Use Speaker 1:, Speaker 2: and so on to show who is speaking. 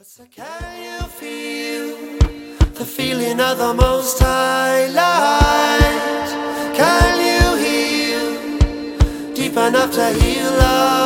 Speaker 1: So can you feel the feeling of the Most High light? Can you heal deep enough to heal us?